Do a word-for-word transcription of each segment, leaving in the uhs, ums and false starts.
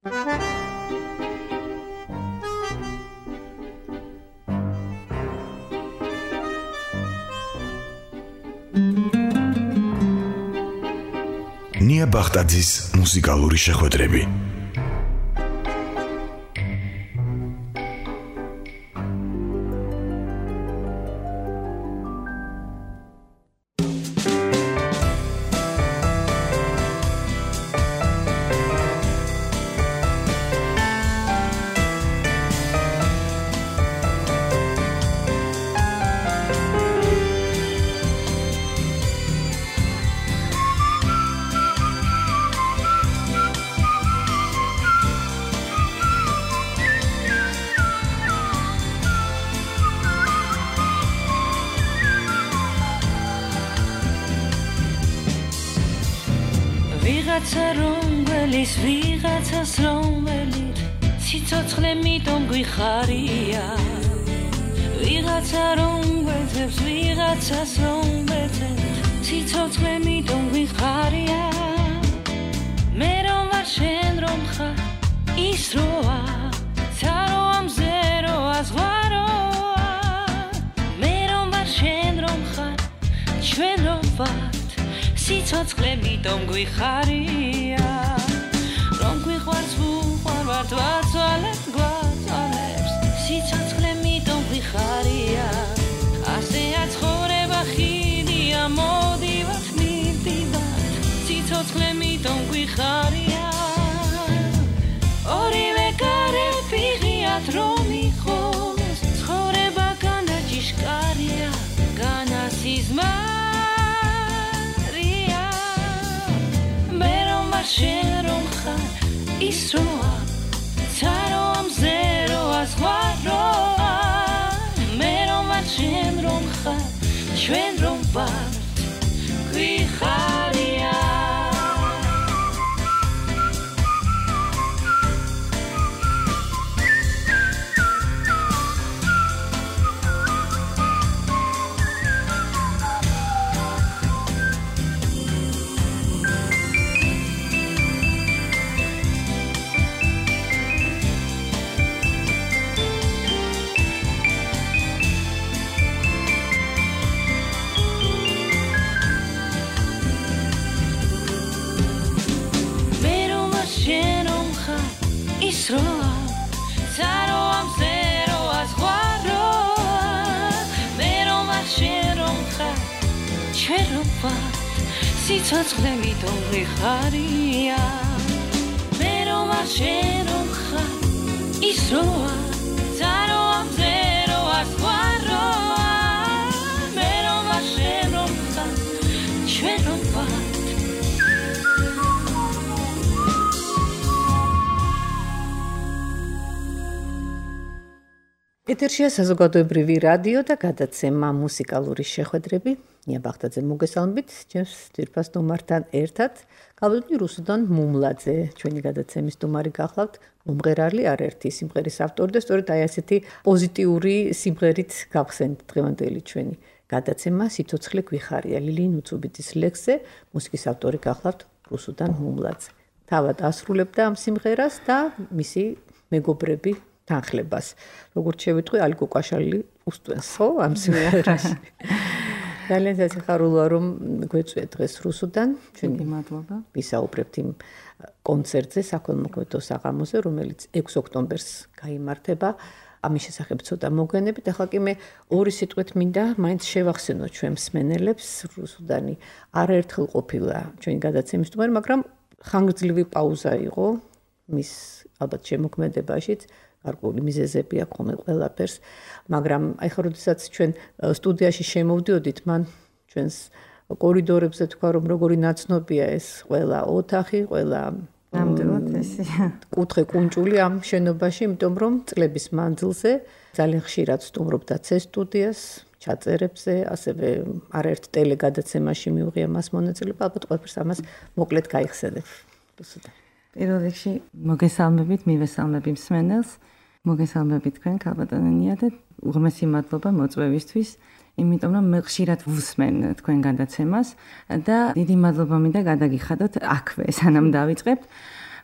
ნია ბახტაძის მუსიკალური შეხვედრები. ვიღაცა რომლის ვიღაცას რომლით სიცოცხლე მიტომ გვიხარია ვიღაცა რომლებს ვიღაცას რომლით სიცოცხლე მიტომ გვიხარია მე რომ ვარ შენ რომ ხარ ის როა ცარო ამზე როა ზღვაროა მე რომ ვარ შენ რომ ხარ ჩვენ რომ ვარ სიცოცხლე მიტომ გვიხარია რომ გვიყვარს ვუყვარვართ ვაცვალებ გვაცვალებს სიცოცხლე მიტომ გვიხარია ასე აცხოვრება ხიდია მოდივართ მივდივართ სიცოცხლე მიტომ გვიხარია ორივე გარები ღიად რომ იყოს ცხოვრება განაჯიშკარია განასიზმა შენ რომ ხარ ის როა ცარო ამზე როა ზღვაროა მე რომ ვარ შენ რომ ხარ ჩვენ რომ ვართ გვიხარია როა ცარო ამზე როა ზღვაროა მე რომ არ შენ რომ ხარ ჩვენ რომ ვართ სიცოცხლე მიტომ გვიხარია მე რომ არ შენ რომ ხარ ის როა ცარო ამზე როა ზღვაროა მე რომ არ შენ რომ ხარ ჩვენ რომ ვართ ეთერშია საზოგადოებრივი რადიო და გადაცემა მუსიკალური შეხვედრები. ნია ბახტაძე მოგესალმებით, ჩემს ძვირფას სტუმართან ერთად. გავდივართ რუსუდან მუმლაძე, ჩვენი გადაცემის სტუმარი გახლავთ, მომღერალი არაერთი სიმღერის ავტორი და სწორედ აი ასეთი პოზიტიური სიმღერით გავხსენთ დღევანდელი ჩვენი გადაცემა სიცოცხლე გვიხარია. ლილი ნუცუბიძის ლექსზე მუსიკის ავტორი გახლავთ რუსუდან მუმლაძე. თავად ასრულებდა ამ სიმღერას და მისი მეგობრები თანხლებას. როგორც შევიტყვი, ალიკო კვაშალი უსტვენს, ხო, ამ სიმღერას. ძალიან სასიხარულოა, რომ გვეწვია დღეს რუსუდან. ჩვენი მადლობა. ვისაუბრებთ იმ კონცერტზე, საქველმოქმედო საღამოზე, რომელიც ექვსი ოქტომბერს გაიმართება. ამის შესახებ ცოტა მოგვიანებით. ახლა კი მე ორი სიტყვით მინდა მაინც შევახსენო ჩვენ მსმენელებს. რუსუდანი არაერთხელ ყოფილა ჩვენი გადაცემის სტუმარი, მაგრამ ხანგრძლივი პაუზა იყო მის ალბათ შემოქმედებაშიც. გარკვეული მიზეზები აქვს ხოლმე ყველაფერს, მაგრამ აი ხა როდესაც ჩვენ სტუდიაში შემოვდიოდით, მან ჩვენს კორიდორებზე თქვა, რომ როგორი ნაცნობია ეს ყველა ოთახი, ყველა ნამდვილად ესია. კუთხე კუნჭული ამ შენობაში, იმიტომ რომ წლების მანძილზე ძალიან ხშირად სტუმრობდა ცე სტუდიას, ჩაწერებზე, ასევე არაერთ ტელეგადაცემაში მიუღია მას მონაწილეობა, ალბათ ყველაფერს ამას მოკლედ გაიხსენებ. პირველ რიგში მოგესალმებით, მივესალმები მსმენელს. მოგესალმებით თქვენ ქალბატონია და უღრმესი მადლობა მოწვევისთვის, იმიტომ რომ მე ხშირად ვუსმენ თქვენ გადაცემას და დიდი მადლობა მინდა გადაგიხადოთ აქვე, სანამ დავიწყებთ.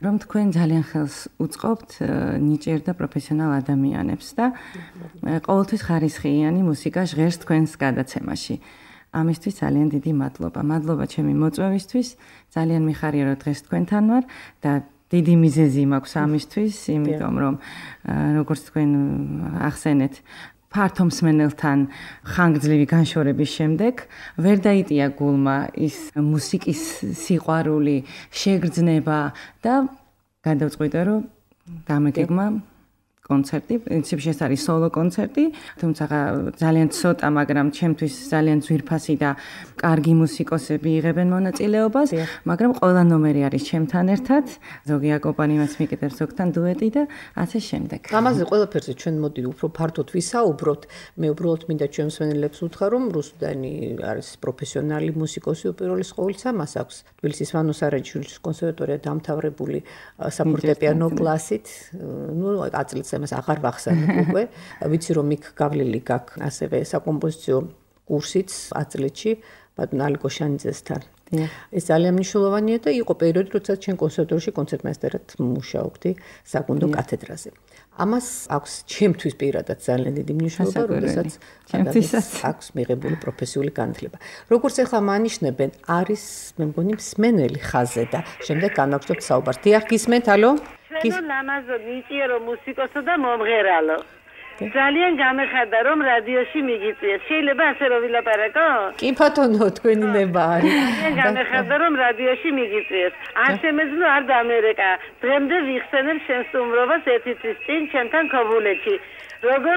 რომ თქვენ ძალიან ხელს უწყობთ ნიჭიერ და პროფესიონალ ადამიანებს და ყოველთვის ხარისხიანი მუსიკა ჟღერს თქვენს გადაცემაში. ამისთვის ძალიან დიდი მადლობა. მადლობა ჩემი მოწვევისთვის. ძალიან მიხარია რომ დღეს თქვენთან ვარ და დიდი მიზეზი მაქვს ამისთვის, იმიტომ რომ როგორც თქვენ ახსენეთ, ფართო მსმენელთან ხანგრძლივი განშორების შემდეგ ვერ დაიტია გულმა ის მუსიკის სიყვარული, შეგრძნება და გადავწყვიტე რომ გამეკეგმა კონცერტი, პრინციპში ეს არის სოლო კონცერტი, თუმცა ძალიან ცოტა, მაგრამ ჩემთვის ძალიან ძვირფასი და კარგი მუსიკოსები იღებენ მონაწილეობას, მაგრამ ყველა ნომერი არის ჩემთან ერთად, ზოგი აკომპანიმენტს მიკეთებს ზოგთან დუეტი და ასე შემდეგ. ამაზე ყველაფერზე ჩვენ მოდი უფრო ფართოდ ვისაუბროთ. მე უბრალოდ მინდა ჩვენ მსმენელებს უთხრა, რომ რუსუდანი არის პროფესიონალი მუსიკოსი უპირველეს ყოვლისა, მას აქვს თბილისის ვანო სარაჯიშვილის კონსერვატორია დამთავრებული საფორტეპიანო კლასით, ნუ აწლით მას აღარ ვახსენებ უკვე. ვიცი რომ იქ გავლილი გაქვს ასევე საკომპოზიციო კურსიც აწლეთში ბატონ ალიკო შანიძესთან. ეს ძალიან მნიშვნელოვანია და იყო პერიოდი, როდესაც ჩვენ კონსერვატორიაში კონცერტმეისტერად მუშაობდი საკუნდო კათედრაზე. ამას აქვს ჩემთვის პირადად ძალიან დიდი მნიშვნელობა, როდესაც ადამიანს აქვს მიღებული პროფესიული განათლება. როგორც ახლა მანიშნებენ, არის მე მგონი მსმენელი ხაზზე და შემდეგ განვაგრძობთ საუბარს. დიახ, გისმენთ, ალო? ჩვენ ლამაზო ნიჭიერო მუსიკოსო და მომღერალო. ძალიან გამეხარდა რომ რადიოში მიგიწიეს. შეიძლება ასე რომ ვილაპარაკო? კი ბატონო, თქვენი ნება არის. ძალიან გამეხარდა რომ რადიოში მიგიწიეს. არ შემეძლო არ დამერეკა. დღემდე ვიხსენებ შენ სტუმრობას ერთი თვის წინ ჩემთან ქობულეთში. როგორ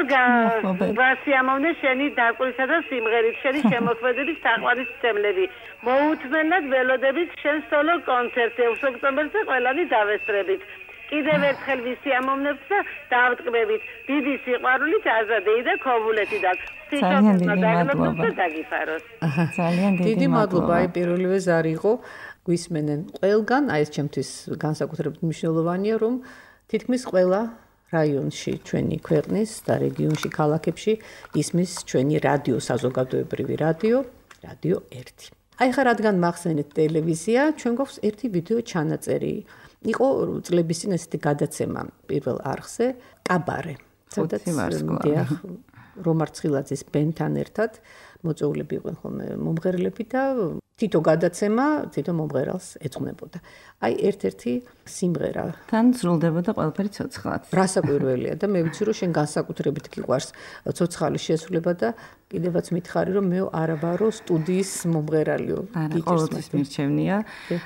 გასიამოვნე შენი დაკვირისა და სიმღერით, შენი შემოქმედების თაყვანისმცემლები. მოუთმენად ველოდებით შენ სოლო კონცერტზე ოქტომბერზე ყველანი დავესწრებით. კიდევ ერთხელ ვისიამოვნებთ და დავტკბებით. დიდი სიყვარულით აზადეი და ქობულეთიდან. ძალიან დიდი მადლობა. დაგიფაროს. ძალიან დიდი მადლობა. აი პირველივე ზარი იყო გვისმენენ ყველგან, აი ეს ჩემთვის განსაკუთრებით მნიშვნელოვანია, რომ თითქმის ყველა რაიონში, ჩვენი ქვეყნის და რეგიონში, ქალაქებში ისმის ჩვენი რადიო, საზოგადოებრივი რადიო, რადიო ერთი. აი ხა რადგან მახსენეთ ტელევიზია, ჩვენ გვაქვს ერთი ვიდეო ჩანაწერი. იყო წლების წინ ესეთი გადაცემა პირველ არხზე, კაბარე. სადაც დიახ, რომარ ცხილაძის ბენთან ერთად მოწვეულები იყვნენ ხოლმე მომღერლები და თითო გადაცემა თითო მომღერალს ეძღვნებოდა. აი ერთ-ერთი სიმღერა თან სრულდებოდა ყველაფერი ცოცხლად. რასაკვირველია და მე ვიცი რომ შენ განსაკუთრებით გიყვარს ცოცხალის შესრულება და კიდევაც მითხარი რომ მე არა ვარო სტუდიის მომღერალიო. არა, ყოველთვის მირჩევნია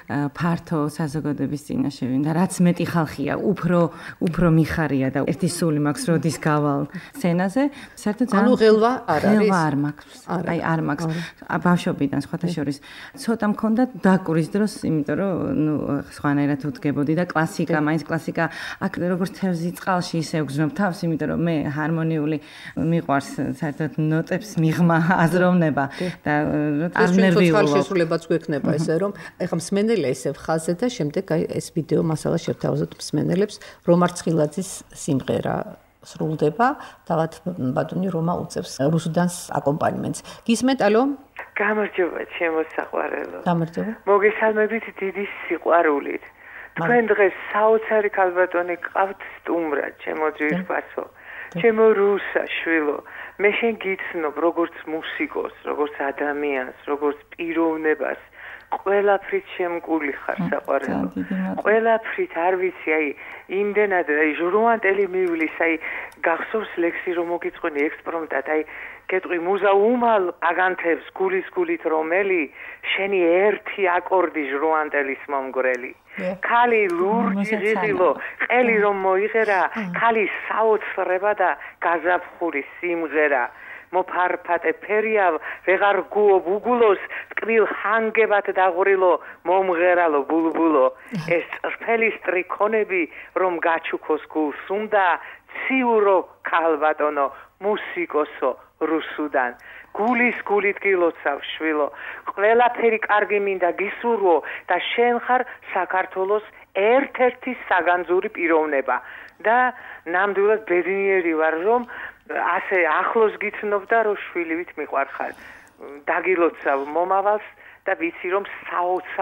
ფართო საზოგადოების წინაშე და რაც მეტი ხალხია, უფრო უფრო მიხარია და ერთი სული მაქვს როდის გავალ სცენაზე, საერთოდ ძალიან ანუ ღელვა არ არის. ღელვა არ მაქვს. აი არ მაქვს. ბავშვობიდან სხვათა შორის ცოტა მქონდა დაკვრის დროს, იმიტომ რომ ნუ სხვანაირად უდგებოდი და კლასიკა, მაინც კლასიკა, აქ როგორც თევზი წყალში ისე ვგზნობ თავს, იმიტომ რომ მე ჰარმონიული მიყვარს საერთოდ ნოტებს მიღმა აზროვნება და არ ნერვიულობ. ეს შესრულებაც გვექნება ესე რომ ეხა მსმენელია ისევ ხაზზე და შემდეგ აი ეს ვიდეო მასალა შევთავაზოთ მსმენელებს, რომარ ცხილაძის სიმღერა სრულდება, თავად ბატონი რომა უწევს რუსუდანს აკომპანიმენტს. გისმენთ, ალო? გამარჯობა, ჩემო საყვარელო. გამარჯობა. მოგესალმებით დიდი სიყვარულით. თქვენ დღეს საოცარი ქალბატონი გყავთ სტუმრად, ჩემო ძვირფასო. ჩემო რუსა შვილო. მე შენ გიცნობ როგორც მუსიკოს, როგორც ადამიანს, როგორც პიროვნებას. ყველაფრით შემკული ხარ საყვარელო. ყველაფრით არ ვიცი, აი იმდენად აი ჟურნალისტელი მივლის, აი გახსოვს ლექსი რომ მოგიწყვნი ექსპრომტად, აი კეთყვი მუზა უმალ აგანთებს გულის გულით რომელი, შენი ერთი აკორდი ჟურნალისტელის მომგვრელი. ქალი ლურჯი ღიღილო, ყელი რომ მოიღერა, ქალი საოცრება და გაზაფხული სიმღერა. მოფარფატე ფერიავ ვეღარ გუობ უგულოს ტკბილ ხანგებად დაღვრილო მომღერალო ბულბულო ეს წრფელი სტრიქონები რომ გაჩუქოს გულს უნდა ციურო ქალბატონო მუსიკოსო რუსუდან გულის გულით გილოცავ შვილო ყველაფერი კარგი მინდა გისურვო და შენ ხარ საქართველოს ერთ-ერთი საგანძური პიროვნება და ნამდვილად ბედნიერი ვარ რომ ასე ახლოს გიცნობ და რომ შვილივით მიყვარხარ. დაგილოცავ მომავალს და ვიცი რომ საოცარ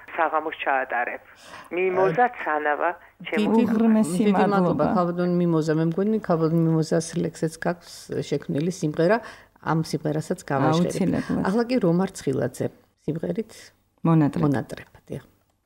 საღამოს ჩაატარებ. მიმოზა ცანავა ჩემო. უღრმესი მადლობა. ქალბატონი მიმოზა, მე მგონი ქალბატონი მიმოზას ლექსეც გაქვს შექმნილი სიმღერა, ამ სიმღერასაც გავაშერებ. ახლა კი რომარ ცხილაძე სიმღერით მონატრებ. მონატრებ, დიახ.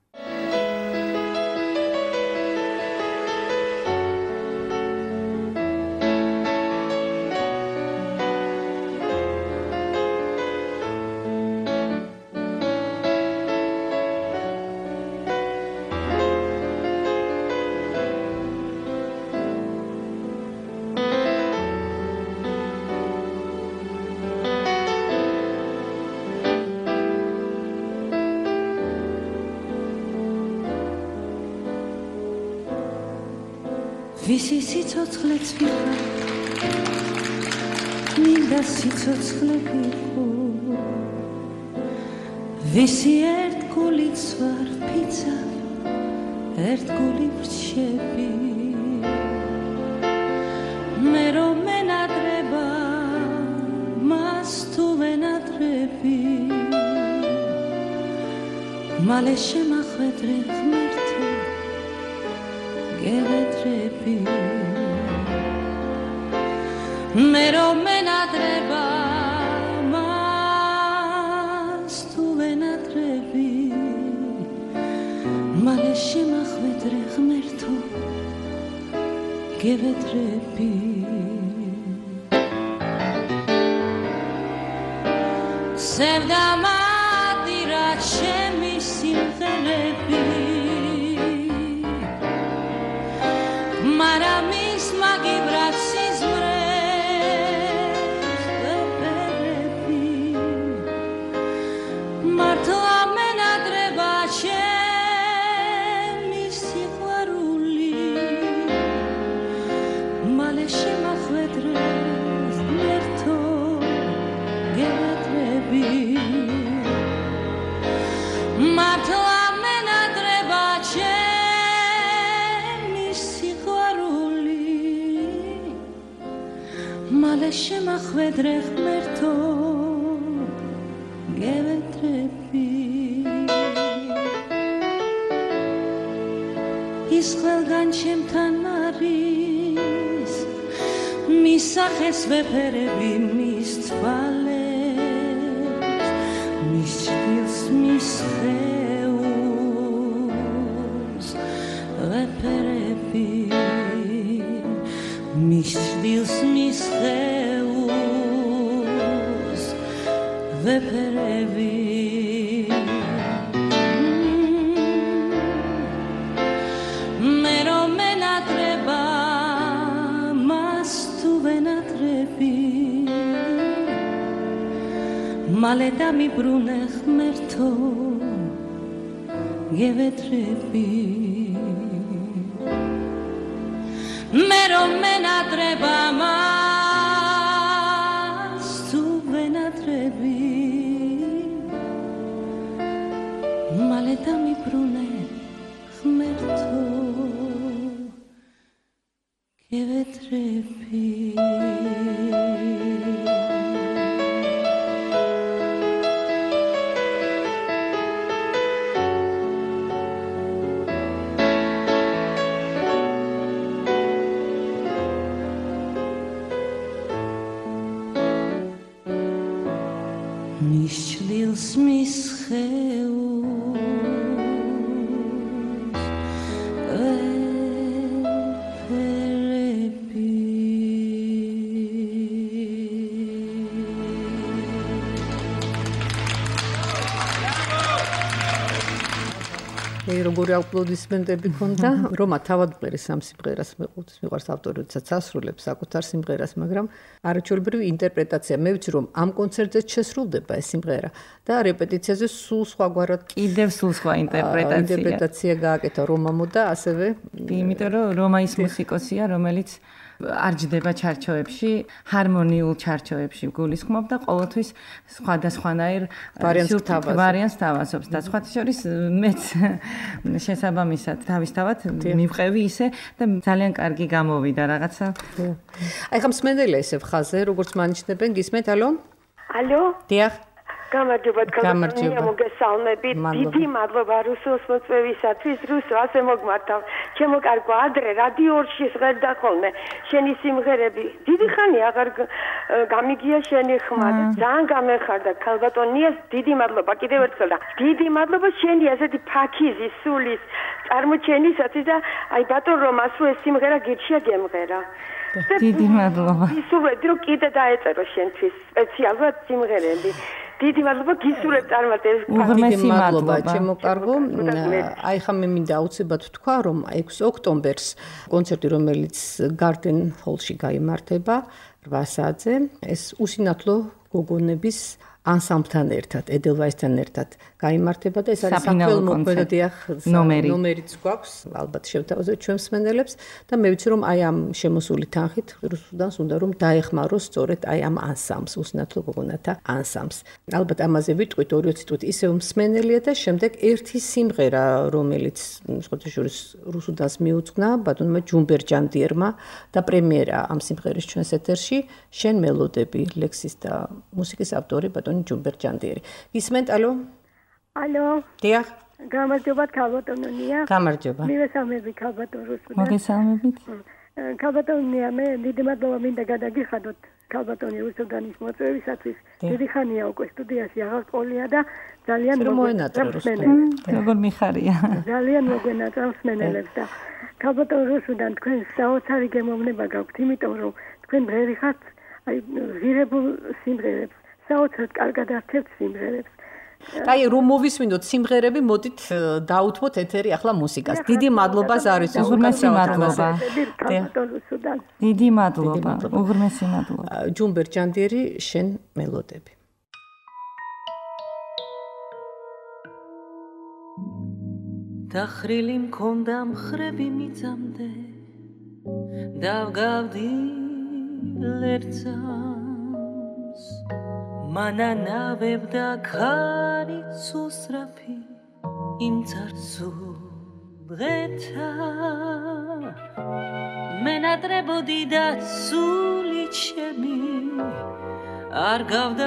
ვისი სიცოცხლეც ვიყავ მინდა სიცოცხლე ვიყო ვისი ერთ გულით ვარ ფიცა ერთ გული ვრჩები მე რომ მენადრება მას თუ ვენადრები მალე შემახვედრე ღმერთო გევედრები მე რომ მენადრება მას თუ ვენადრები მალე შემახვედრე ღმერთო გევედრები სევდამადირა ჩემი სიმღერები Maramis magibrat sizmres veperepi Martla menadreba chemi siqvaruli Male shemakhvedres merto gevetrebi Martla menadreba male shemakhvedre khmerto gevetrebi is kvelgan chemtan aris mis sakhes veperebi mis tvalebs mis chvils mis kheus veperebi mis chvils mis kheus veperebi me rom menadreba mas tu venadrebi male da mi brune khmerto gevetrebi me rom menadreba mas tu venadrebi male da mi brune khmerto gevetrebi mis chvils mis kheus veperebi ეი როგორი აპლოდისმენტები ქონდა რომა თავადმღერის ამ სიმღერას მეყუთ მიყვარს ავტორი როდესაც ასრულებს საკუთარ სიმღერას მაგრამ არაჩვეულებრივი ინტერპრეტაცია მე ვიცი რომ ამ კონცერტზე შესრულდება ეს სიმღერა და რეპეტიციაზე სულ სხვაგვარად კიდევ სულ სხვა ინტერპრეტაცია ინტერპრეტაცია გააკეთა რომამო და ასევე იმიტომ რომ რომა ის მუსიკოსია რომელიც არ ჯდება ჩარჩოებში, ჰარმონიულ ჩარჩოებში გულისხმობ და ყოველთვის სხვადასხვანაირ ვარიანტს თავაზობს და სხვა შორის მეც შესაბამისად თავისთავად მივყევი ისე და ძალიან კარგი გამოვიდა რაღაცა. აი ხა მსმენელია ესე ხაზე, როგორც მანიშნებენ, გისმენთ, ალო? ალო? დიახ. გამარჯობა თქვენ მოგესალმებით. დიდი მადლობა რუსულს მოწვევისათვის. რუსო ასე მოგმართავ. ჩემო კარგო ადრე რადიო ორში ჟღერდა ხოლმე შენი სიმღერები. დიდი ხანი აღარ გამიგია შენი ხმა. ძალიან გამეხარდა ქალბატონიას. დიდი მადლობა კიდევ ერთხელ და დიდი მადლობა შენი ასეთი ფაქიზი სულის წარმოჩენისათვის და აი ბატონ რომას ეს სიმღერა გირჩია გემღერა. დიდი მადლობა. ისურვებდი რომ კიდე დაეწერო შენთვის სპეციალურად სიმღერები. დიდი მადლობა გისურვებ წარმატებას. დიდი მადლობა ჩემო კარგო. აი ხა მე მინდა აუცილებლად ვთქვა რომ ექვსი ოქტომბერს კონცერტი რომელიც Garden Hall-ში გაიმართება რვა საათზე ეს უსინათლო გოგონების ანსამბლთან ერთად, ედელვაისთან ერთად გაიმართება და ეს არის სახელმოქმედო დიახ ნომერიც გვაქვს, ალბათ შევთავაზოთ ჩვენ მსმენელებს და მე ვიცი რომ აი ამ შემოსული თანხით რუსუდანს უნდა რომ დაეხმაროს სწორედ აი ამ ანსამბლს, უსინათლო გოგონათა ანსამბლს. ალბათ ამაზე ვიტყვით ორი წუთი ისევ მსმენელია და შემდეგ ერთი სიმღერა რომელიც სხვათა შორის რუსუდანს მიუძღვნა ბატონმა ჯუმბერ ჯანდიერმა და პრემიერა ამ სიმღერის ჩვენს ეთერში შენ მელოდები ლექსის და მუსიკის ავტორი ბატონი ჯუმბერ ჯანდიერი. გისმენთ ალო? ალო. დიახ. გამარჯობა ქალბატონია. გამარჯობა. მივესალმები ქალბატონ რუსუდან. მოგესალმებით. ქალბატონია მე დიდი მადლობა მინდა გადაგიხადოთ ქალბატონი რუსუდანის მოწვევისათვის. დიდი ხანია უკვე სტუდიაში აღარ ყოლია და ძალიან მოგვენატრა რუსუდან. როგორ მიხარია. ძალიან მოგვენატრა მსმენელებს და ქალბატონ რუსუდან თქვენ საოცარი გემოვნება გაქვთ, იმიტომ რომ თქვენ ღერი ხართ აი ღირებულ სიმღერებს საოცრად კარგად არჩევთ სიმღერებს. აი რომ მოვისმინოთ სიმღერები, მოდით დაუთმოთ ეთერი ახლა მუსიკას. დიდი მადლობა ზარისთვის. უღრმესი მადლობა. დიდი მადლობა. უღრმესი მადლობა. ჯუმბერ ჯანდიერი შენ მელოდები. დახრილი მქონდა მხრები მიწამდე დავგავდი ლერწამს მანანავებდა ქარი სუსრაფი იმ წარსულ დღეთა მენატრებოდი და სული ჩემი არ გავდა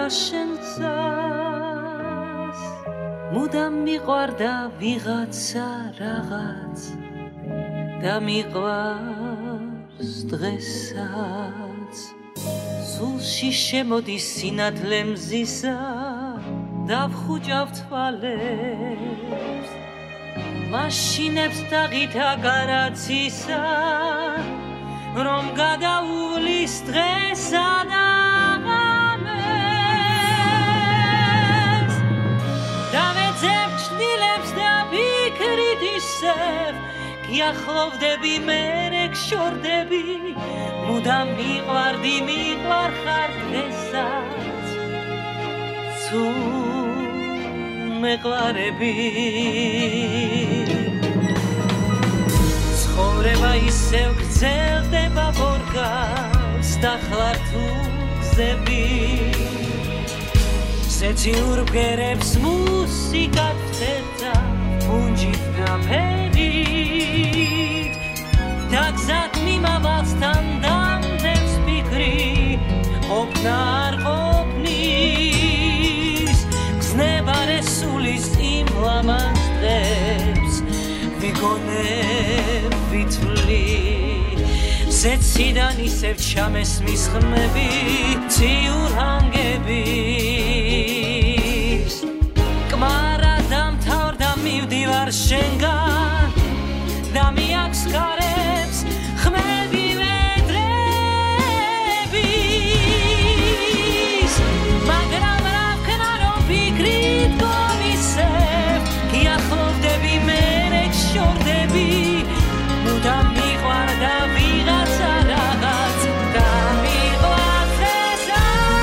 შენცას მუდამ მიყვარდა ვიღაცა რაღაც და მიყვარს დღესაც სულში შემოდის სინათლე მზისა დავხუჭავ თვალებს მაშინებს დაღითა გარაცისა რომ გადაუვლის დღესა და ღამეს დავეძებ ჩდილებს და ფიქრით ისევ გიახლოვდები მერე გშორდები მუდამ მიყვარდი მიყვარხარ დღესაც სულ მეყვარები ცხოვრება ისევ გრძელდება ბორგავს და ხლარ თუ გზები ზეციურ ბგერებს მუსიკა ფერდა მუნჯით და ფერით და გზად მიმავალსთან დამდებს ფიქრი ყოფნა არ ყოფნის გზნება რესულის იმ ლამაზ დღებს ვიგონებ ვითვლი ზეციდან ისევ ჩამესმის ხმები ციურ ანგების კმარა დამთავრდა მივდივარ შენგან და მიაქვს ხარებს ხმები ვედრების მაგრამ რა ვქნა რომ ფიქრით გომისებ გიახლოვდები მერე გშორდები მუდამ მიყვარდა ვიღაცა რაღაც და მიყვარს ესა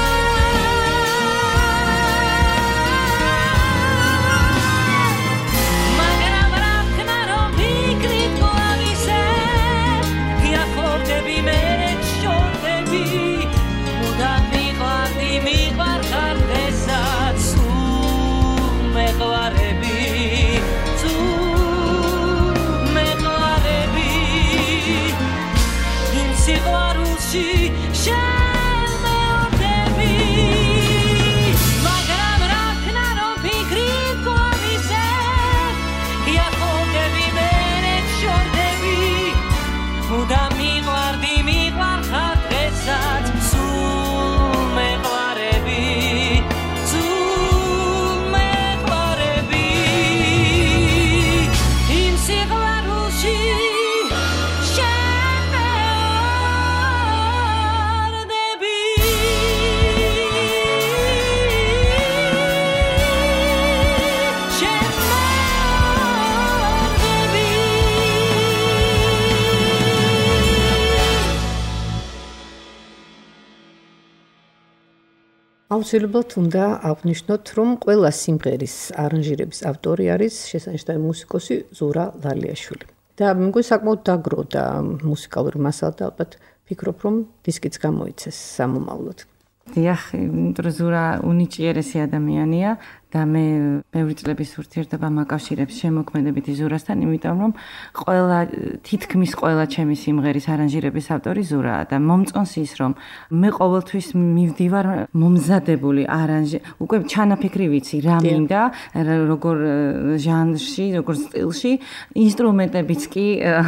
მაგრამ რა ვქნა რომ ფიქრით გომისებ გიახლოვდები მერე გშორდები მუდამ მიყვარდი მიყვარხარ დღესაც სულ მეყვარები სიყვარულში შემეორდები მაგრამ რა და მიყვარდი მიყვარხარ დღესაც სულ მეყვარები სულ მეყვარები იმ სიყვარულში აუცილებლად უნდა აღვნიშნოთ, რომ ყველა სიმღერის არანჟირების ავტორი არის შესანიშნავი მუსიკოსი ზურა ლალიაშვილი. და მგონი საკმაოდ დაგროვდა მუსიკალური მასალა და ალბათ ფიქრობ, რომ დისკიც გამოიცეს სამომავლოდ. დიახ, ზურა უნიჭიერესი ადამიანია და მე ბევრი წლების ურთიერთობა მაკავშირებს შემოქმედებითი ზურასთან, იმიტომ რომ ყველა თითქმის ყველა ჩემი სიმღერის არანჟირების ავტორი ზურაა და მომწონს ის, რომ მე ყოველთვის მივდივარ მომზადებული არანჟი, უკვე ჩანაფიქრი ვიცი რა მინდა, როგორ ჟანრში, როგორ სტილში, ინსტრუმენტებიც კი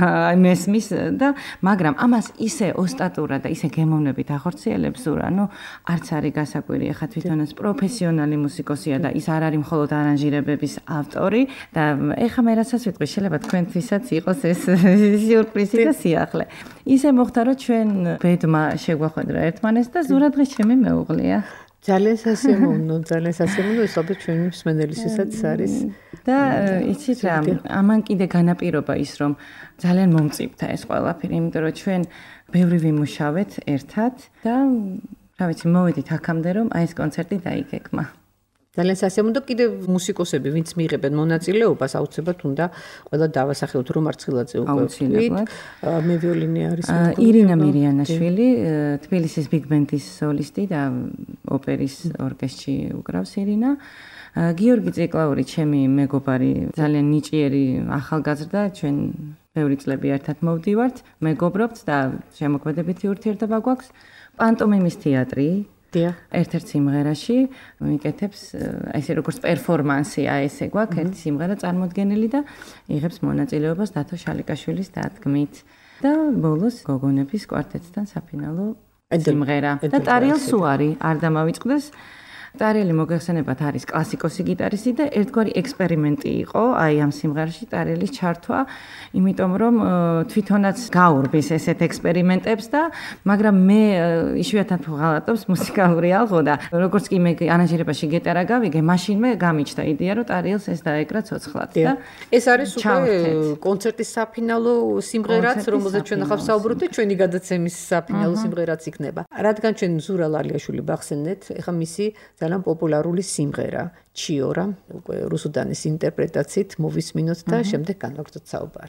მესმის და მაგრამ ამას ისე ოსტატურად და ისე გემოვნებით ახორციელებს ზურა, ну არც არის გასაკვირი, ახლა თვითონაც პროფესიონალი მუსიკოსია და ის არ არის მხოლოდ არანჟირებების ავტორი და ეხლა მე რასაც ვიტყვი, შეიძლება თქვენთვისაც იყოს ეს სიურპრიზი და სიახლე. ისე მოხდა, რომ ჩვენ ბედმა შეგვახვედრა ერთმანეთს და ზურა დღეს ჩემი მეუღლეა. ძალიან სასიამოვნო, ძალიან სასიამოვნო, ეს ალბათ ჩვენი მსმენელისთვისაც არის. და იცით რა, ამან კიდე განაპირობა ის, რომ ძალიან მომწიფდა ეს ყველაფერი, იმიტომ რომ ჩვენ ბევრი ვიმუშავეთ ერთად და რა ვიცი, მოვედით აქამდე, რომ აი ეს კონცერტი დაიგეგმა. ძალიან სასიამოვნო, კიდე მუსიკოსები, ვინც მიიღებენ მონაწილეობას, აუცილებლად უნდა ყველა დავასახელოთ, რომ მარცხილაძე უკვე ვთქვით. მე ვიოლინე არის. ირინა მირიანაშვილი, თბილისის ბიგ ბენდის სოლისტი და ოპერის ორკესტრში უკრავს ირინა. გიორგი ციკლაური, ჩემი მეგობარი, ძალიან ნიჭიერი ახალგაზრდა, ჩვენ ბევრი წლები ერთად მოვდივართ, მეგობრობთ და შემოქმედებითი ურთიერთობა გვაქვს. პანტომიმის თეატრი ერთ-ერთ სიმღერაში მიკეთებს ესე როგორც პერფორმანსია ესე გვაქვს ერთი სიმღერა წარმოდგენილი და იღებს მონაწილეობას დათო შალიკაშვილის დადგმით და ბოლოს გოგონების კვარტეტთან საფინალო სიმღერა და ტარიელ სუარი არ დამავიწყდეს ტარიელი მოგეხსენებათ არის კლასიკოსი გიტარისტი და ერთგვარი ექსპერიმენტი იყო აი ამ სიმღერაში ტარიელის ჩართვა იმიტომ რომ თვითონაც გაურბის ესეთ ექსპერიმენტებს და მაგრამ მე იშვიათად ვღალატობს მუსიკალური ალღო და როგორც კი მე არანჟირებაში გიტარა გავიგე მაშინმე გამიჩნდა იდეა რომ ტარიელს ეს დაეკრა ცოცხლად და ეს არის უკვე კონცერტის საფინალო სიმღერაც რომელზეც ჩვენ ახლა ვსაუბრობთ და ჩვენი გადაცემის საფინალო სიმღერაც იქნება რადგან ჩვენ ზურა ლალიაშვილი ბახსენეთ ეხა მისი ძალიან პოპულარული სიმღერა ჩიორა უკვე რუსუდანის ინტერპრეტაციით მოვისმინოთ და შემდეგ განვაგრძოთ საუბარი.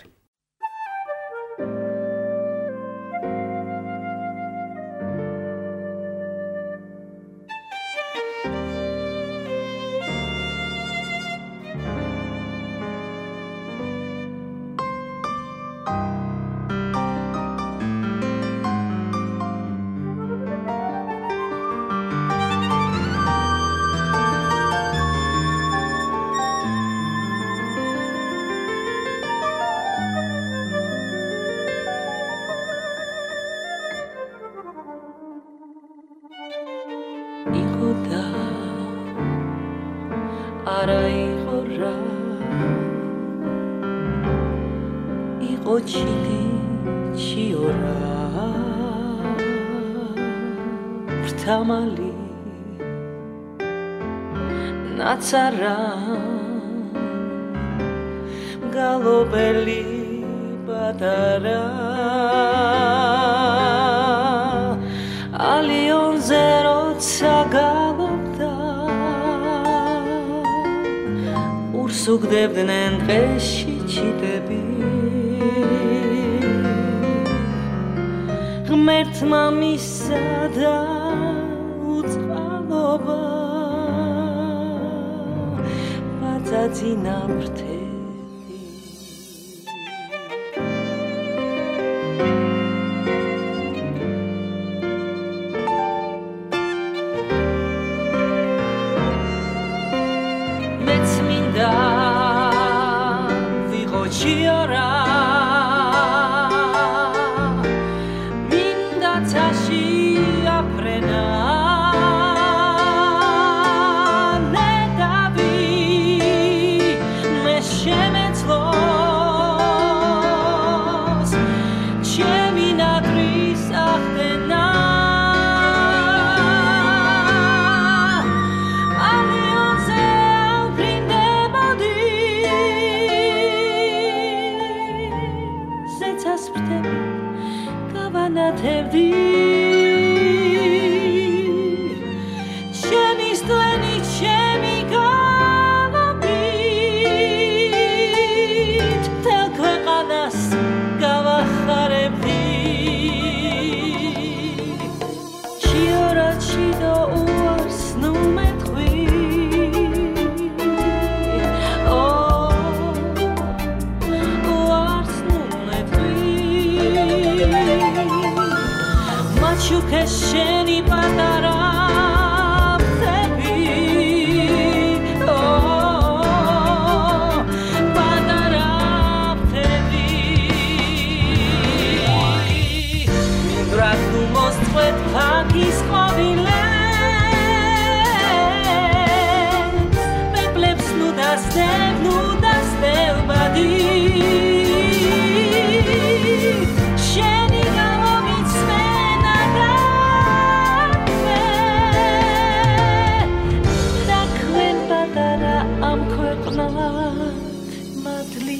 Tamali Natsara Galobeli Badara Alion zero Tsagalobda Ursugdebdnen Peshi Chitebi Gmertma Misada Πατατίνα πρτεύει Με τσμίντα δίγω τσιόρα ნათევდი ჩემი სტვენი ჩემი გამობით თელ ქვეყანას გავახარებდი ჩიორა ჩიდო უარს ნუ მეთხვი Machuke sheni patara tebi oh patara tebi Mindrat nu mostret pagis mobile Me plebs nu das dev nu das dev badi Sheni galovit am ქვეყნად მადლი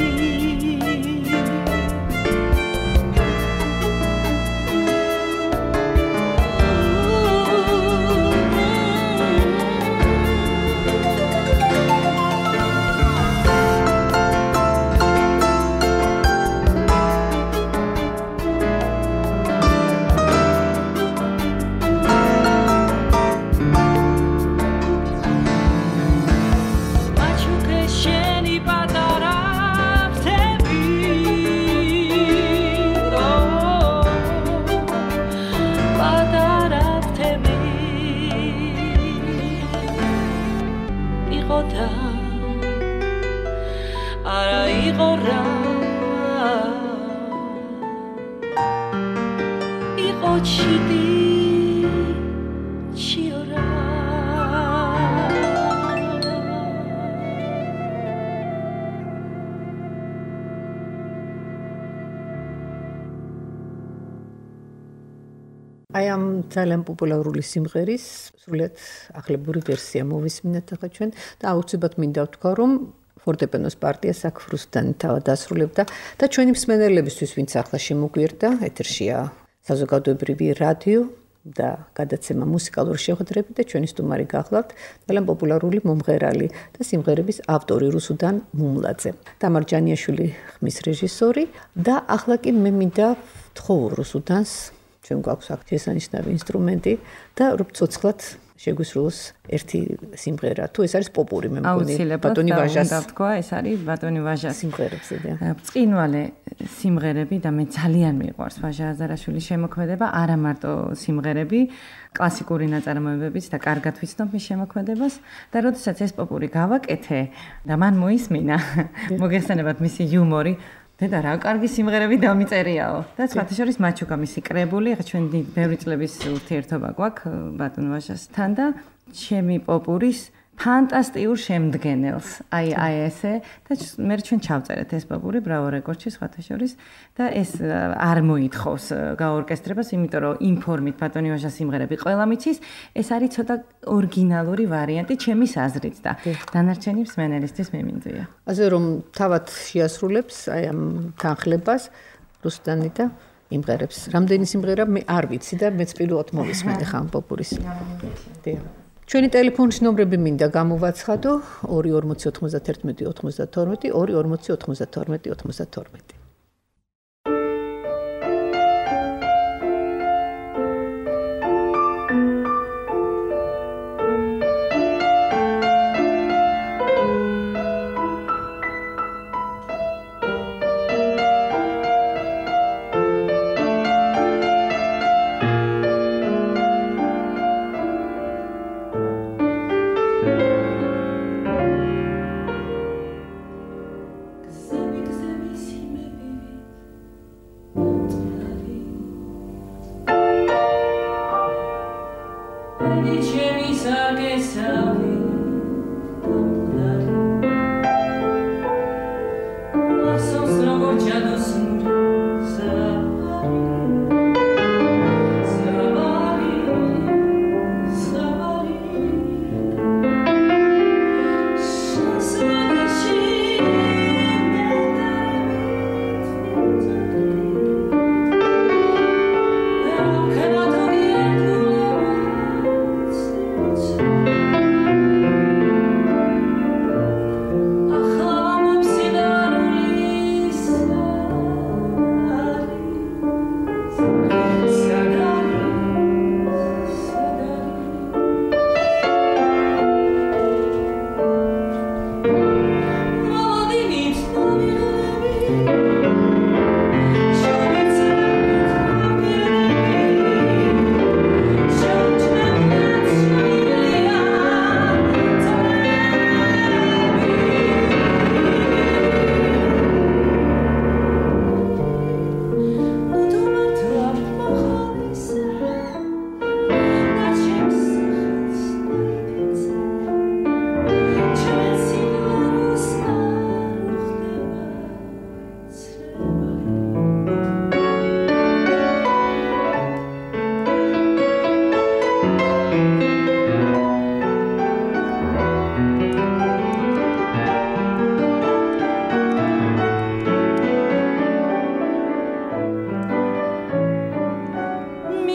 არა იყო რა იყო ჩიდი ჩიორა აი ამ ძალიან პოპულარული სიმღერის სრულიად ახლებური ვერსია მოვისმინეთ ახლა ჩვენ და აუცილებლად მინდა ვთქვა რომ ფორტეპიანოს პარტიას აქ რუსტანი თავად ასრულებდა და ჩვენი მსმენელებისთვის ვინც ახლა შემოგვიერთდა ეთერშია საზოგადოებრივი რადიო და გადაცემა მუსიკალური შეხვედრები და ჩვენი სტუმარი გახლავთ ძალიან პოპულარული მომღერალი და სიმღერების ავტორი რუსუდან მუმლაძე თამარ ჯანიაშვილი ხმის რეჟისორი და ახლა კი მე მინდა ვთხოვ რუსუდანს ჩვენ გვაქვს აქ შესანიშნავი ინსტრუმენტი და რომ ცოცხლად შეგვისრულოს ერთი სიმღერა. თუ ეს არის პოპური მე მგონი ბატონი ვაჟას. და თქვა ეს არის ბატონი ვაჟას სიმღერებზე და ბრწყინვალე სიმღერები და მე ძალიან მიყვარს ვაჟა აზარაშვილის შემოქმედება, არა მარტო სიმღერები, კლასიკური ნაწარმოებებიც და კარგად ვიცნობ მის შემოქმედებას და როდესაც ეს პოპური გავაკეთე და მან მოისმინა მოგესალმებათ მისი იუმორი და რა კარგი სიმღერები დამიწერიაო და სხვათა შორის მაჩუკა მისი კრებული, ხა ჩვენ ბევრი წლების ურთიერთობა გვაქვს ბატონ ვაჟასთან და ჩემი პოპურის ფანტასტიურ შემდგენელს. აი აი ესე და მე ჩვენ ჩავწერეთ ეს პოპური ბრავო რეკორდში სხვათა შორის და ეს არ მოითხოვს გაორკესტრებას, იმიტომ რომ იმ ფორმით ბატონი ვაჟას სიმღერები ყველა მიცის, ეს არის ცოტა ორიგინალური ვარიანტი ჩემის აზრით და დანარჩენი მსმენელისთვის მე მინდია. ასე რომ თავად შეასრულებს აი ამ თანხლებას რუსტანი და იმღერებს. რამდენი სიმღერა მე არ ვიცი და მეც პირველად მოვისმენე ხან პოპურის. დიახ. ჩვენი ტელეფონის ნომრები მინდა გამოვაცხადო ორი ორმოცი ოთხმოცდაერთმეტი ოცდათორმეტი ორი ორმოცი ოთხმოცდათორმეტი ოცდათორმეტი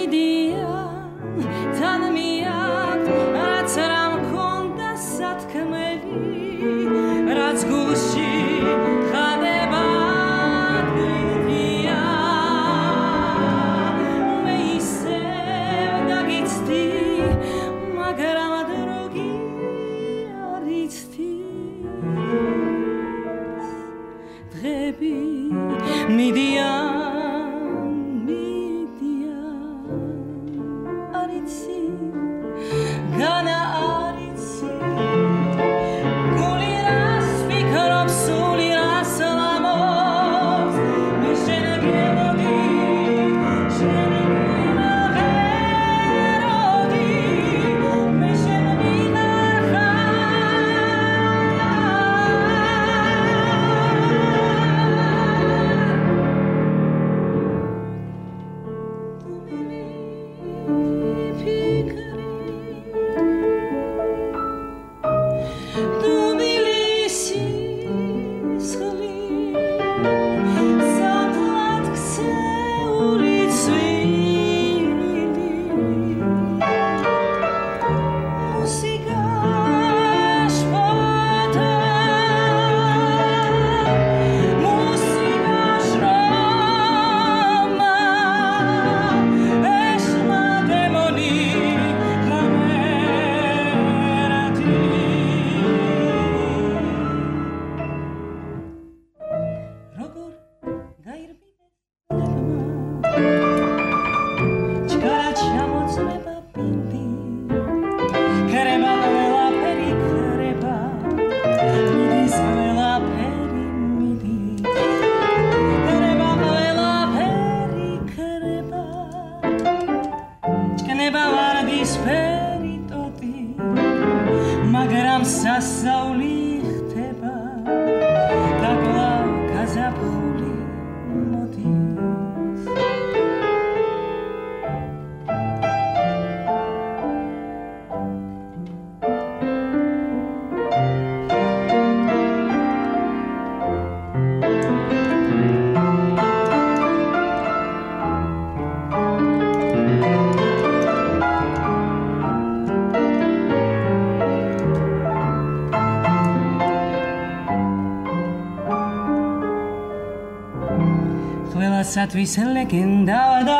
Satvis legenda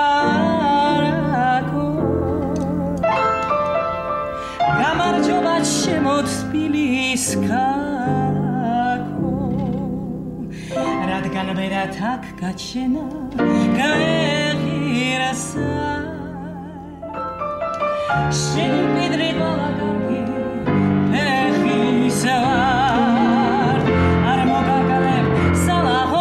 darako Gamarjovat shemot tbiliskako Radgan bera tak gachena gaeghirasa Shin pidri golagagi pekhisawar Armoga galeb salaho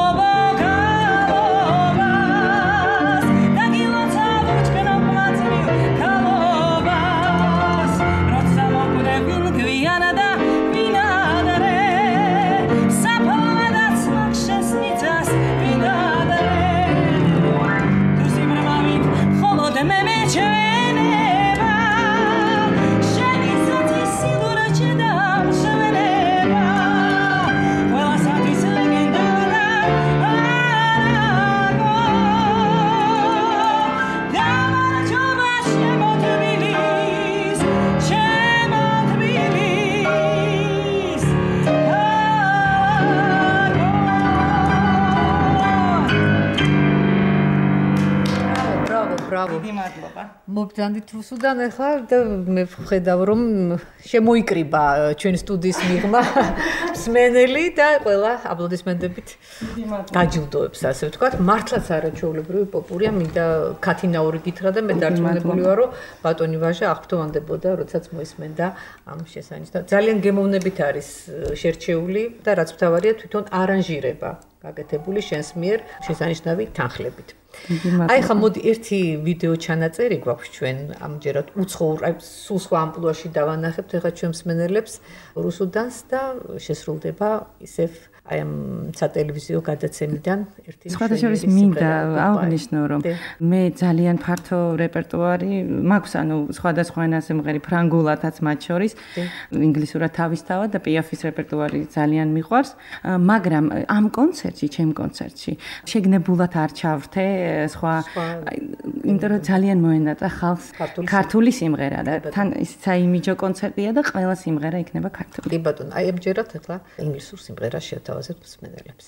მოგძანდით რუსუდან ახლა და მე ვხედავ რომ შემოიკრიბა ჩვენ სტუდიის მიღმა მსმენელი და ყველა აპლოდისმენტებით გაჯილდოებს ასე ვთქვათ მართლაც არაჩვეულებრივი პოპურია მინდა ქათინაური გითხრა და მე დარწმუნებული ვარ რომ ბატონი ვაჟა აღფრთოვანდებოდა როდესაც მოისმენდა ამ შესანიშნავად ძალიან გემოვნებით არის შერჩეული და რაც მთავარია თვითონ არანჟირება გაკეთებული შენს მიერ შესანიშნავი თანხლებით აი ხა მოდი ერთი ვიდეო ჩანაწერი გვაქვს ჩვენ ამჯერად უცხოურ აი სულ სხვა ამპლუაში დავანახებთ ახლა ჩვენ მსმენელებს რუსუდანს და შესრულდება ისევ აი ამ სატელევიზიო გადაცემიდან ერთი სხვადასხვა მინდა აღნიშნო რომ მე ძალიან ფართო რეპერტუარი მაქვს ანუ სხვადასხვა ენაზე მღერი ფრანგულათაც მათ შორის ინგლისურად თავისთავად და პიაფის რეპერტუარი ძალიან მიყვარს მაგრამ ამ კონცერტში ჩემ კონცერტში შეგნებულად არ ჩავრთე სხვა იმიტომ რომ ძალიან მოენაჭა ხალხს ქართული სიმღერა და თან ის საიმიჯო კონცერტია და ყველა სიმღერა იქნება ქართული. კი ბატონო, აი ამჯერად ახლა ინგლისურ სიმღერას შევთავაზებთ მსმენელებს.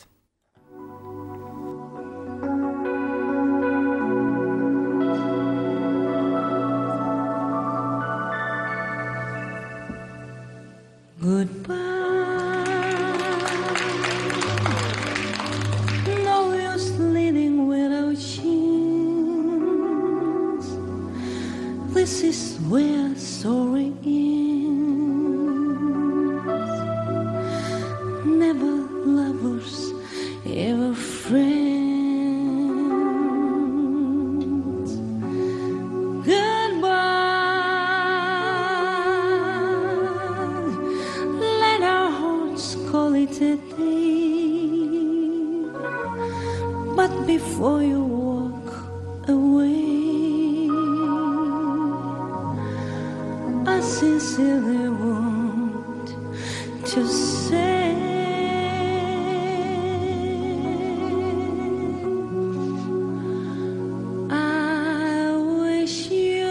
Goodbye. No use living without chance. This is where sorry ends. Never lovers, ever friends. Goodbye. But before you walk away, I sincerely want to say I wish you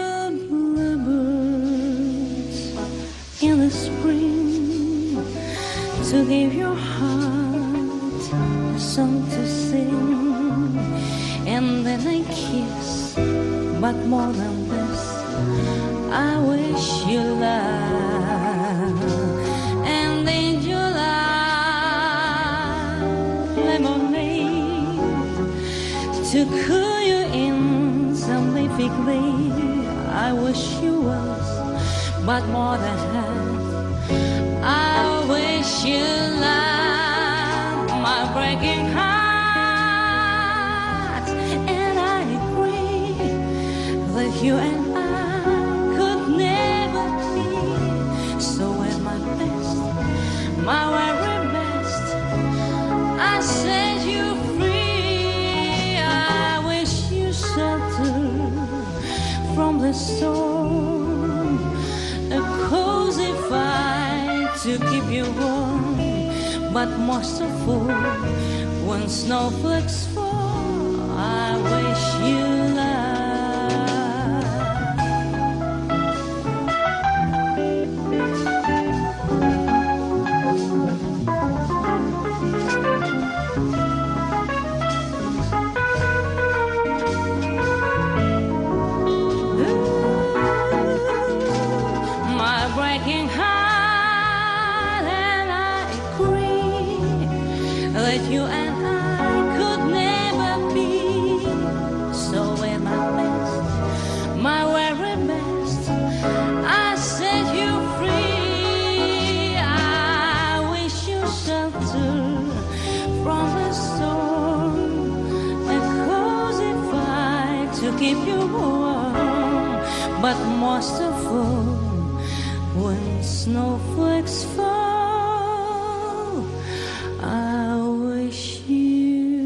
bluebirds in the spring to give your heart a song to sing, and then I kiss, but more than this I wish you love, and in July lemonade to cool you in some leafy glade. I wish you was, but more than that I wish you love my breaking heart, and I agree that you and I could never be. So at my best, my very best, I set you free. I wish you shelter from the storm, a cozy fire to keep you warm, but most of all, when snowflakes fall, I wish you my breaking heart, and I agree that you and I could never be. So at my best, my very best, I set you free. I wish you shelter from the storm, a cozy fire to keep you warm, but most of all, when snowflakes fall, I wish you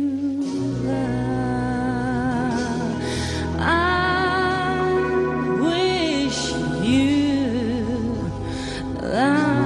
love. I wish you love.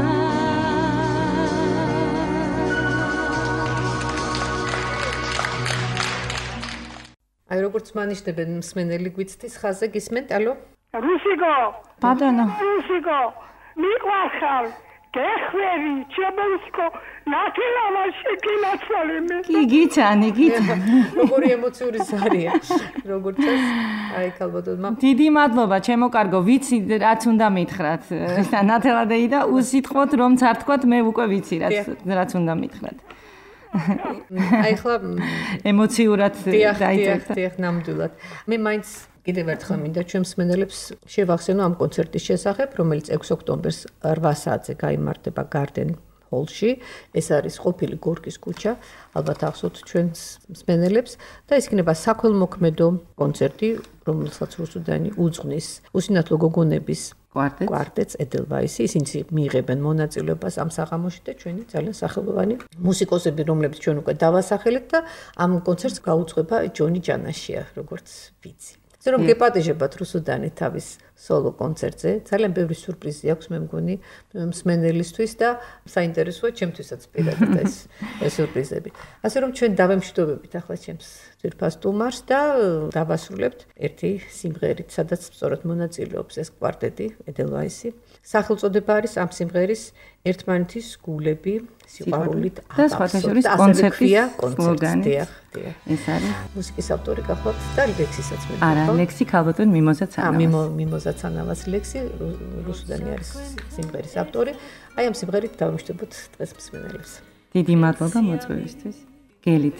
აი როგორც მანიშნებენ მსმენელი გვიცდის ხაზზე გისმენთ? ალო? რუსიკო, ბატონო, რუსიკო, მიყვარხარ, გეხვერი, ჩემოსკო, ნათელავა შეკინაცვალე მე. კი გიცანი, გიცანი. როგორი ემოციური ზარია. როგორც ეს, აი ქალბატონმა. დიდი მადლობა, ჩემო კარგო, ვიცი რაც უნდა მითხრათ. ესა ნათელადეი და უსიტყვოთ რომ არ თქვათ, მე უკვე ვიცი რაც რაც უნდა მითხრათ. აი ხლა ემოციურად დაიწყეთ. დიახ, ნამდვილად. მე მაინც კიდევ ერთხელ მინდა ჩვენს მსმენელებს შევახსენო ამ კონცერტის შესახებ, რომელიც ექვსი ოქტომბერს რვა საათზე გაიმართება გარდენ ჰოლში. ეს არის ყოფილი გორკის ქუჩა, ალბათ ახსოვთ ჩვენს მსმენელებს და ეს იქნება საქველმოქმედო კონცერტი, რომელსაც რუსუდანი უძღვნის უსინათლო გოგონების კვარტეტს. კვარტეტს ედელვაისი, ისინი მიიღებენ მონაწილეობას ამ საღამოში და ჩვენი ძალიან სახელოვანი მუსიკოსები, რომლებიც ჩვენ უკვე დავასახელეთ და ამ კონცერტს გაუძღვება ჯონი ჯანაშია, როგორც ვიცი. ისე რომ გეპატეჟებათ რუსუდანი თავის სოლო კონცერტზე, ძალიან ბევრი სიურპრიზი აქვს მე მგონი მსმენელისთვის და საინტერესოა ჩემთვისაც პირადად ეს ეს სიურპრიზები. ასე რომ ჩვენ დავემშვიდობებით ახლა ჩემს ძვირფას სტუმარს და დავასრულებთ ერთი სიმღერით, სადაც სწორად მონაწილეობს ეს კვარტეტი, ედელვაისი. სახელწოდება არის ამ სიმღერის ერთმანეთის გულები, სიყვარულით აბსოლუტურად კონცერტია, კონცერტი. ეს არის მუსიკის ავტორი გახლავთ და ლექსისაც მე. არა, ლექსი ქალბატონ მიმოზა ცანავას. აა მიმოზა ცანავას ლექსი რუსუდანი არის სიმღერის ავტორი. აი ამ სიმღერით დავიმშვიდობოთ დღეს მსმენელებს. დიდი მადლობა მოწვევისთვის. გელით.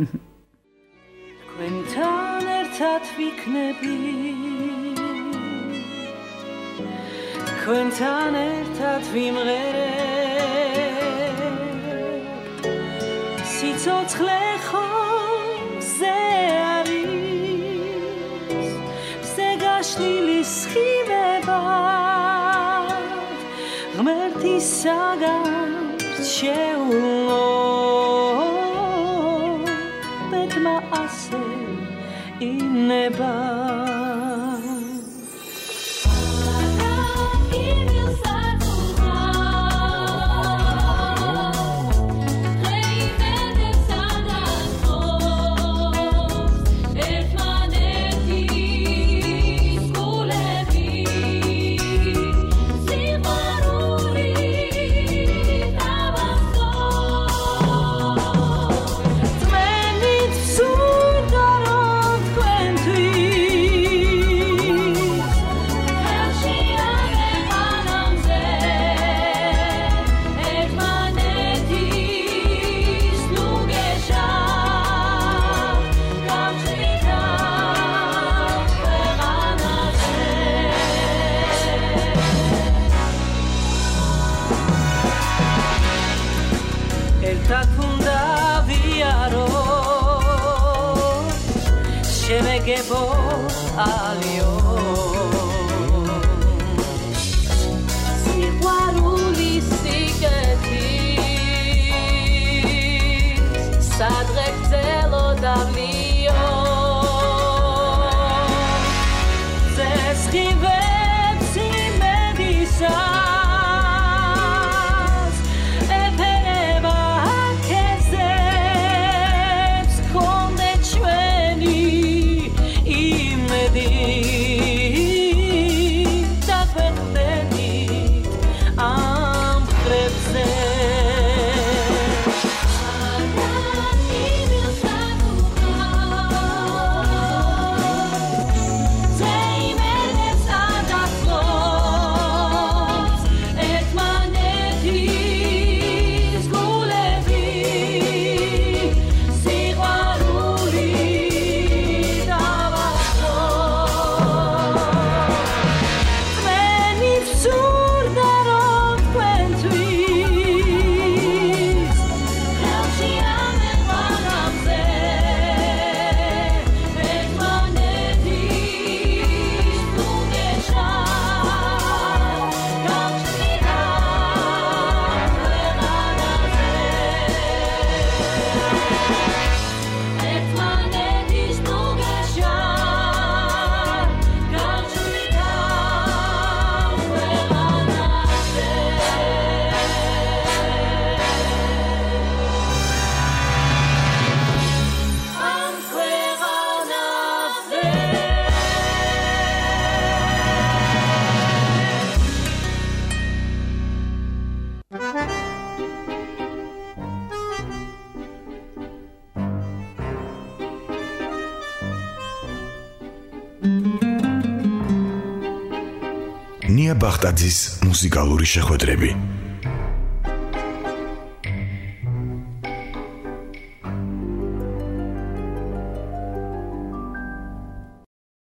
თქვენთან ერთად ვიქნები თქვენთან ერთად ვიმღერებ სიცოცხლე ხომზე არის მზე გაშლილი სხივებად ღმერთის საგარჩეულო ბედმა ასე ინება alio siguaruli siketis sadrektelo davlio zeskivets imedisas epereba kezets konde chveni ნია ბახტაძის მუსიკალური შეხვედრები.